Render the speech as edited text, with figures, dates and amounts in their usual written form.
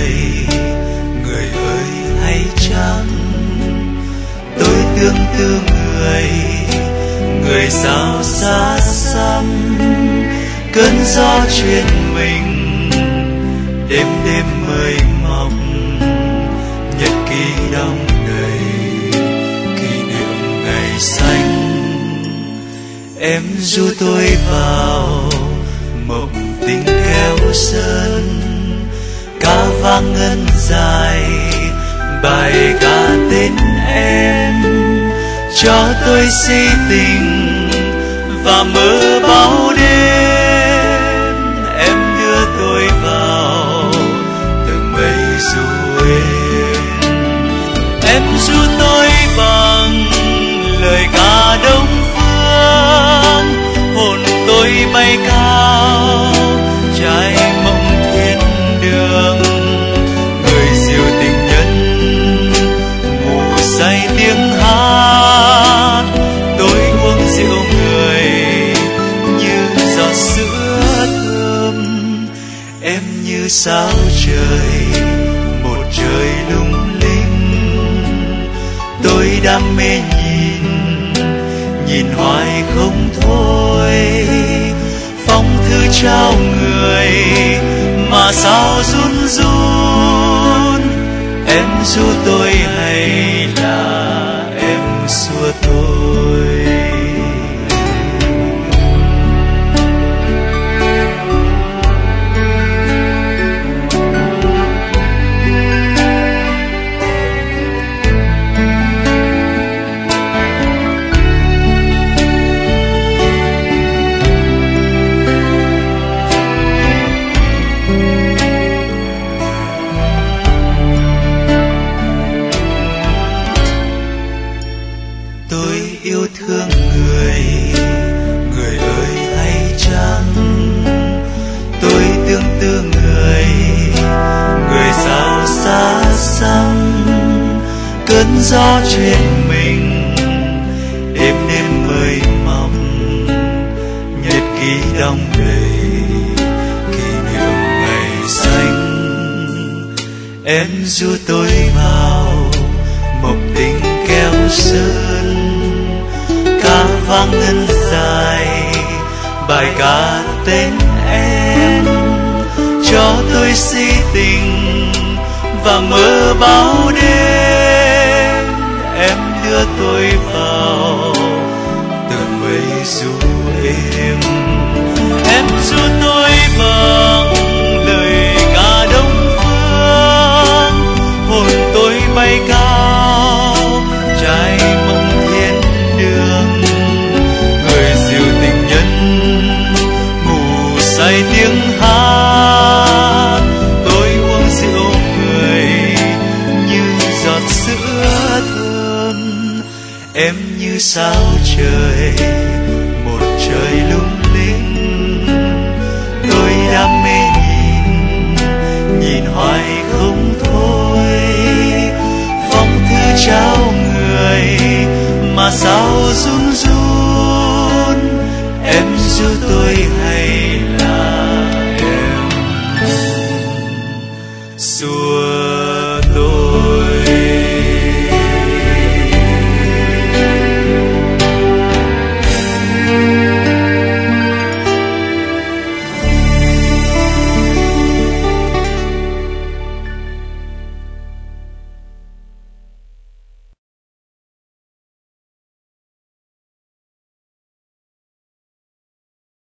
người, người ơi hay chăng tôi tương tư người, người sao xa xăm cơn gió chuyện mình, đêm đêm mây mọc nhật ký đong đầy kỷ niệm ngày xanh. Em du tôi vào mộng tình kéo sơn, ca vang ngân dài bài ca tên em, cho tôi si tình và mơ bao đêm. Em đưa tôi vào từng mây du êm, em du tôi bằng lời ca đông phương, hồn tôi bay cao trải mộng thiên đường. Người diều tình nhân ngủ say tiếng hát, tôi uống rượu người như giọt sữa thơm. Em như sao trời, một trời lung linh, tôi đam mê nhìn hoài không thôi. Phong thư trao người mà sao run run, em du tôi hay là em xua tôi? Yêu thương người, người ơi hay chăng tôi tương tư người, người sao xa xăm cơn gió chuyện mình, đêm đêm mây mỏng nhật ký đong đầy kỷ niệm ngày xanh. Em du tôi vào mộng tình kéo sơn, ca vang ngân dài bài ca tên em, cho tôi si tình và mơ bao đêm. Em đưa tôi vào từng mây du êm, em du tôi bằng lời ca đông phương, hồn tôi bay cao trải mộng thiên đường. Người diều tình nhân ngủ say tiếng hát, tôi uống rượu người như giọt sữa thơm. Em như sao trời, một trời lung linh, tôi đam mê nhìn hoài không thôi. Phong thư trao người mà sao run run, em du tôi